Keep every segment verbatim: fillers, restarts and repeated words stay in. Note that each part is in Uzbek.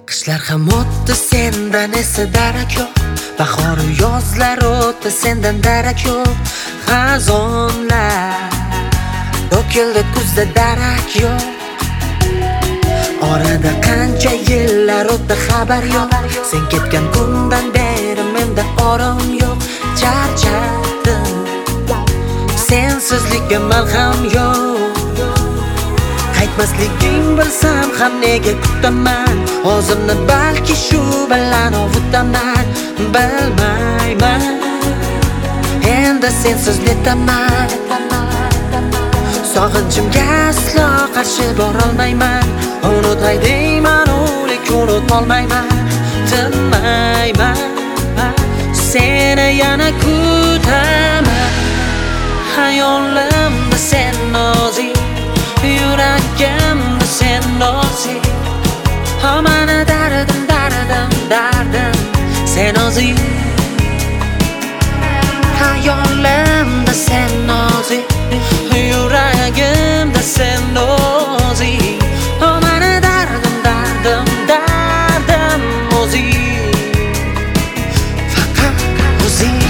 Qishlar ham o'tdi, sendan esa darak yo'q. Bahor yozlar o'tdi, sendan darak yo'q. Xazonlar to'kildi, kuzda darak yo'q. Orada qancha yillar o'tdi, xabar yo'q. Sen ketgan kundan beri menda orom yo'q. Charchadim, sensizlikka malham yo'q. Qaytmasliging bilsam ham nega kutaman? O'zimni balki shu bilan ovutaman. Bilmayman, endi sensiz netaman. Sog'inchimga aslo qarshi borolmayman. Unutay deyman, lekin unutolmayman. Tinmayman, seni yana kutaman. Hayolimda sen nozik, yuragimda sen nozik. Hamana dardim, dardim, dardim sen nozik. Hayolimda sen nozik, yuragimda sen nozik. Hamana dardim, dardim, dardim nozik. Faqat o'zing.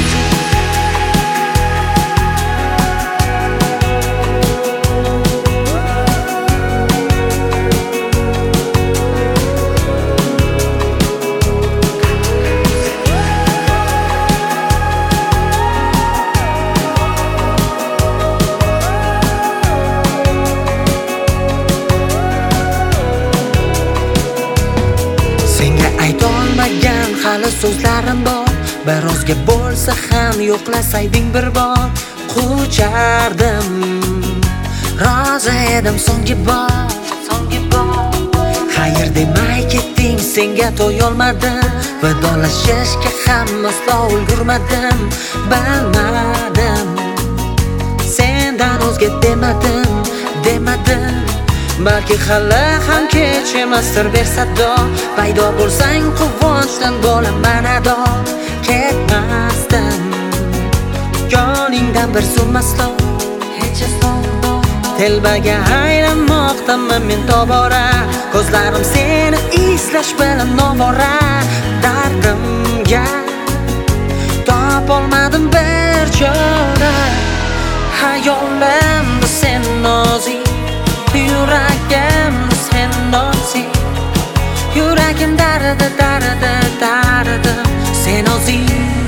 Aytolmagan hali so'zlarim bor. Birozga bo'lsa ham yo'qlasayding bir bor. Quchardim, rozi edim so'nggi bor, so'nggi bor. Xayr demay ketding, senga to'yolmadim. Vidolashishga ham aslo ulgurmadim. Bilmadim, sendan o'zga demadim, demadim. Balki hali ham kech emasdir bersado. Paydo bo'lsang quvonchdan bo'laman ado. Ketmasdim, yoningdan bir zum aslo, hech aslo. Telbaga aylanmoqdaman men tobora. Ko'zlarim seni eslash bilan novora. Dardimga topolmadim bir chora. Hayolimda sen nozik, yuragim sen nozik. Yuragim dardi, dardi, dardi sen nozik.